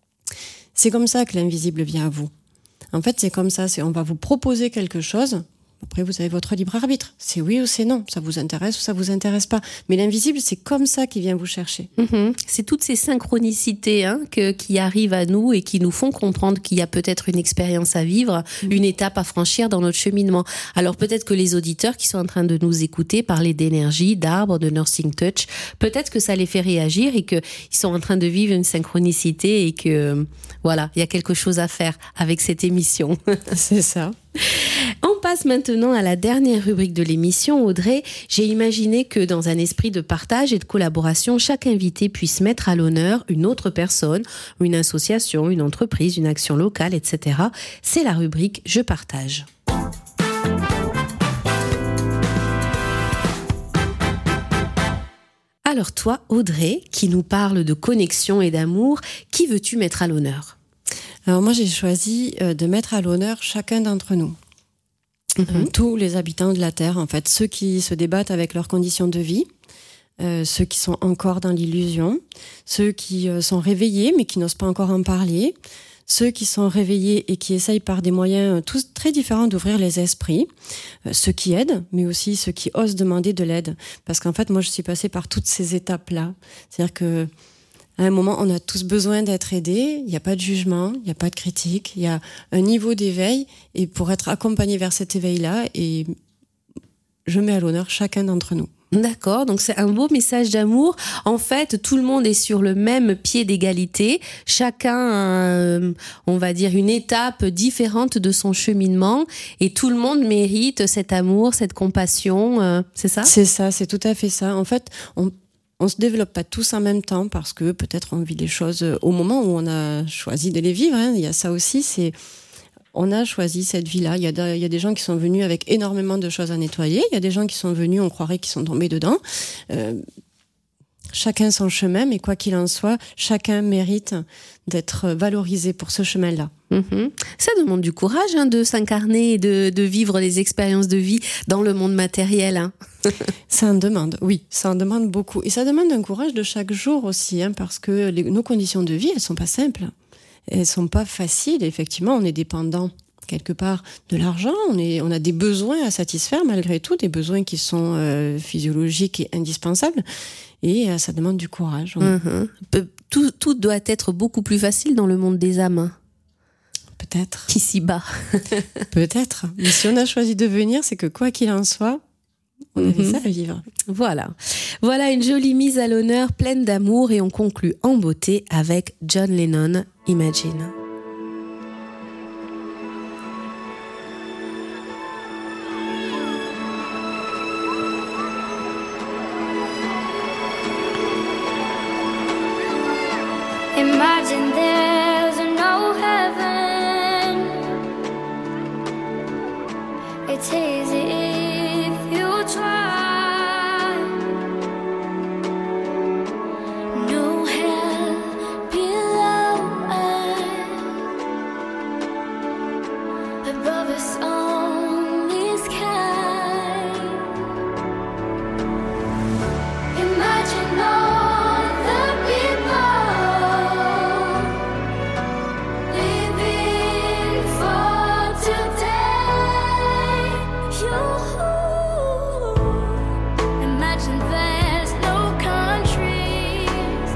C'est comme ça que l'invisible vient à vous. En fait, c'est comme ça, c'est on va vous proposer quelque chose. Après, vous avez votre libre arbitre. C'est oui ou c'est non. Ça vous intéresse ou ça vous intéresse pas. Mais l'invisible, c'est comme ça qu'il vient vous chercher. Mmh. C'est toutes ces synchronicités hein, que, qui arrivent à nous et qui nous font comprendre qu'il y a peut-être une expérience à vivre, mmh. une étape à franchir dans notre cheminement. Alors peut-être que les auditeurs qui sont en train de nous écouter parler d'énergie, d'arbres, de nursing touch, peut-être que ça les fait réagir et qu'ils sont en train de vivre une synchronicité et que voilà, il y a quelque chose à faire avec cette émission. C'est ça. On passe maintenant à la dernière rubrique de l'émission. Audrey, j'ai imaginé que dans un esprit de partage et de collaboration, chaque invité puisse mettre à l'honneur une autre personne, une association, une entreprise, une action locale, et cetera. C'est la rubrique « Je partage ». Alors toi, Audrey, qui nous parle de connexion et d'amour, qui veux-tu mettre à l'honneur ? Alors moi, j'ai choisi de mettre à l'honneur chacun d'entre nous. Mmh. Euh, tous les habitants de la Terre, en fait, ceux qui se débattent avec leurs conditions de vie, euh, ceux qui sont encore dans l'illusion, ceux qui euh, sont réveillés mais qui n'osent pas encore en parler, ceux qui sont réveillés et qui essayent par des moyens euh, tous très différents d'ouvrir les esprits, euh, ceux qui aident, mais aussi ceux qui osent demander de l'aide. Parce qu'en fait, moi, je suis passée par toutes ces étapes-là. C'est-à-dire que à un moment, on a tous besoin d'être aidés. Il n'y a pas de jugement, il n'y a pas de critique. Il y a un niveau d'éveil. Et pour être accompagné vers cet éveil-là, et je mets à l'honneur chacun d'entre nous. D'accord, donc c'est un beau message d'amour. En fait, tout le monde est sur le même pied d'égalité. Chacun a, euh, on va dire, une étape différente de son cheminement. Et tout le monde mérite cet amour, cette compassion. Euh, c'est ça ? C'est ça, c'est tout à fait ça. En fait, on On se développe pas tous en même temps parce que peut-être on vit les choses au moment où on a choisi de les vivre. Hein. Il y a ça aussi, c'est on a choisi cette vie-là. Il y a, de, il y a des gens qui sont venus avec énormément de choses à nettoyer. Il y a des gens qui sont venus, on croirait qu'ils sont tombés dedans. Euh, chacun son chemin, mais quoi qu'il en soit, chacun mérite d'être valorisé pour ce chemin-là. Mmh. Ça demande du courage hein, de s'incarner et de, de vivre les expériences de vie dans le monde matériel. Hein. Ça en demande, oui, ça en demande beaucoup. Et ça demande un courage de chaque jour aussi, hein, parce que les, nos conditions de vie, elles sont pas simples. Elles sont pas faciles. Effectivement, on est dépendant quelque part de l'argent, on, est, on a des besoins à satisfaire malgré tout, des besoins qui sont euh, physiologiques et indispensables. Et euh, ça demande du courage. Oui. Mmh. Tout, tout doit être beaucoup plus facile dans le monde des âmes. Peut-être. Qu'ici-bas. Peut-être. Mais si on a choisi de venir, c'est que quoi qu'il en soit, on avait mmh. ça à vivre. Voilà. Voilà une jolie mise à l'honneur, pleine d'amour, et on conclut en beauté avec John Lennon, Imagine. Imagine there's no heaven. It's easy if you try. No hell below us, above us only sky. Imagine all the people living for today. You imagine there's no countries.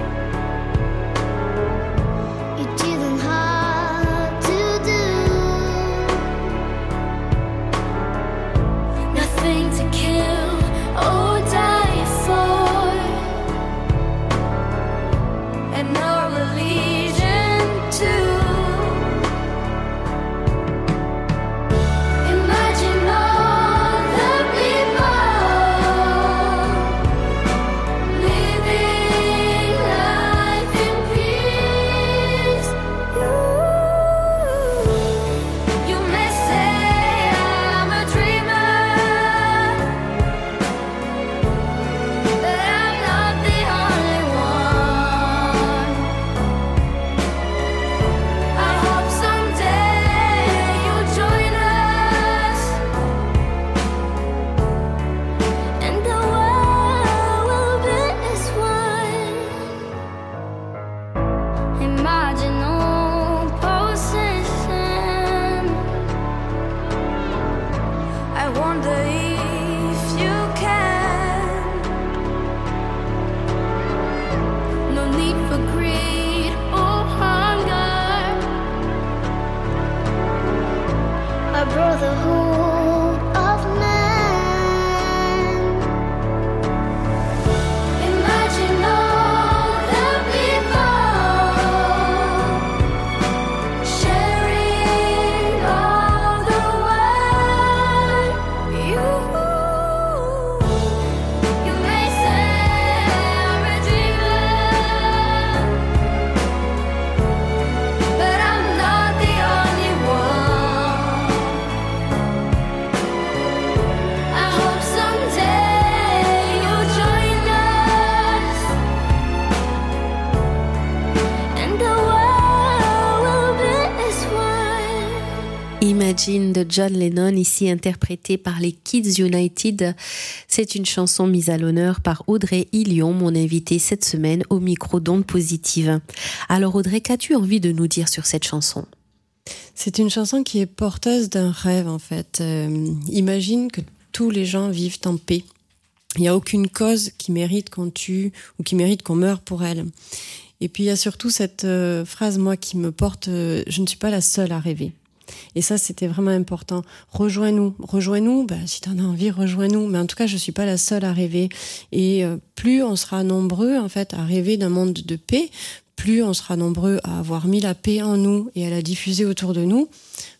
You didn't have to do nothing to kill or die for, and no religion too. Imagine all the people living life in peace. You, you may say I'm a dreamer, but I'm not the only one. I hope someday you'll join us, and the world will be as one. Imagine no possession. I wonder if you can. No need for greed or hunger. A brotherhood of men. Imagine all the people sharing all the world. You, you may say I'm a dreamer, but I'm not the only one. I hope someday you'll join us, and the world will be as one. Imagine de John Lennon, ici interprété par les Kids United. C'est une chanson mise à l'honneur par Audrey Illion, mon invitée cette semaine au micro d'Ondes Positives. Alors Audrey, qu'as-tu envie de nous dire sur cette chanson ? C'est une chanson qui est porteuse d'un rêve, en fait. Euh, imagine que tous les gens vivent en paix. Il n'y a aucune cause qui mérite qu'on tue ou qui mérite qu'on meure pour elle. Et puis il y a surtout cette euh, phrase, moi, qui me porte euh, « Je ne suis pas la seule à rêver ». Et ça, c'était vraiment important. Rejoins-nous, rejoins-nous. Ben, si t'en as envie, rejoins-nous. Mais en tout cas, je suis pas la seule à rêver. Et euh, plus on sera nombreux, en fait, à rêver d'un monde de paix, plus on sera nombreux à avoir mis la paix en nous et à la diffuser autour de nous,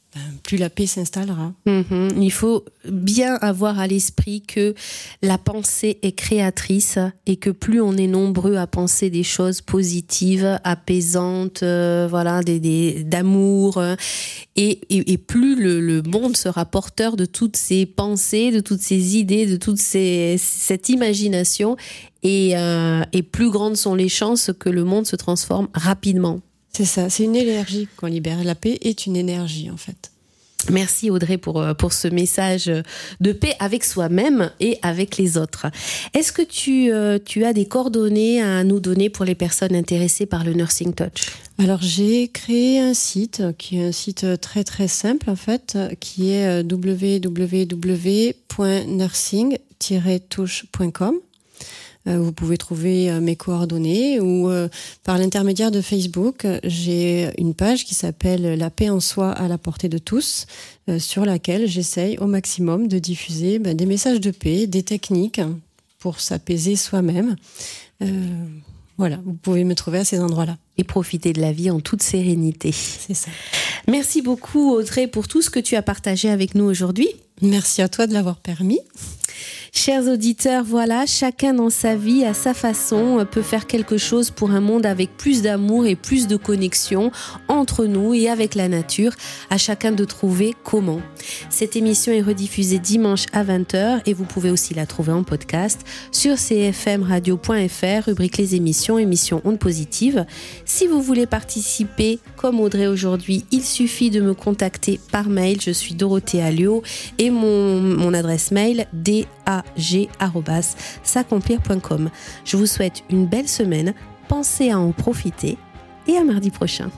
ben, plus la paix s'installera. Mmh. Il faut bien avoir à l'esprit que la pensée est créatrice et que plus on est nombreux à penser des choses positives, apaisantes, euh, voilà, des, des, d'amour, euh, et, et, et plus le, le monde sera porteur de toutes ces pensées, de toutes ces idées, de toute ces, cette imagination, et, euh, et plus grandes sont les chances que le monde se transforme rapidement. C'est ça, c'est une énergie qu'on libère. La paix est une énergie, en fait. Merci Audrey pour, pour ce message de paix avec soi-même et avec les autres. Est-ce que tu, euh, tu as des coordonnées à nous donner pour les personnes intéressées par le Nursing Touch ? Alors, j'ai créé un site qui est un site très très simple, en fait, qui est w w w point nursing tiret touche point com. Vous pouvez trouver mes coordonnées ou euh, par l'intermédiaire de Facebook, j'ai une page qui s'appelle La paix en soi à la portée de tous, euh, sur laquelle j'essaye au maximum de diffuser ben, des messages de paix, des techniques pour s'apaiser soi-même. Euh, voilà, vous pouvez me trouver à ces endroits-là. Et profiter de la vie en toute sérénité. C'est ça. Merci beaucoup Audrey pour tout ce que tu as partagé avec nous aujourd'hui. Merci à toi de l'avoir permis. Chers auditeurs, voilà, chacun dans sa vie, à sa façon, peut faire quelque chose pour un monde avec plus d'amour et plus de connexion entre nous et avec la nature. À chacun de trouver comment. Cette émission est rediffusée dimanche à vingt heures et vous pouvez aussi la trouver en podcast sur c f m radio point f r, rubrique les émissions, émissions ondes positives. Si vous voulez participer comme Audrey aujourd'hui, il suffit de me contacter par mail. Je suis Dorothée Alliot et mon, mon adresse mail d a g arobase s'accomplir point com. Je vous souhaite une belle semaine, pensez à en profiter et à mardi prochain.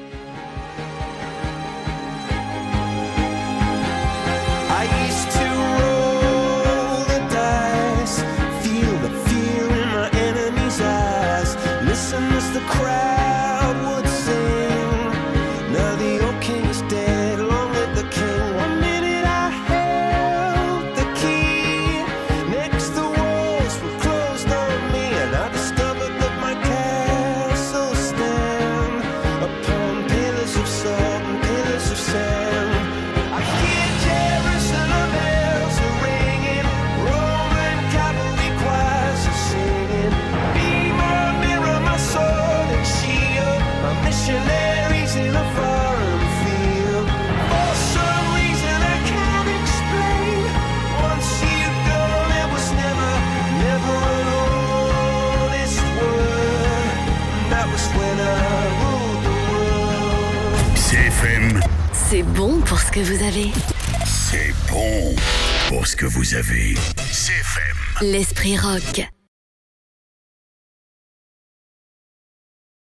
C'est bon pour ce que vous avez. C'est bon pour ce que vous avez. C F M. L'esprit rock.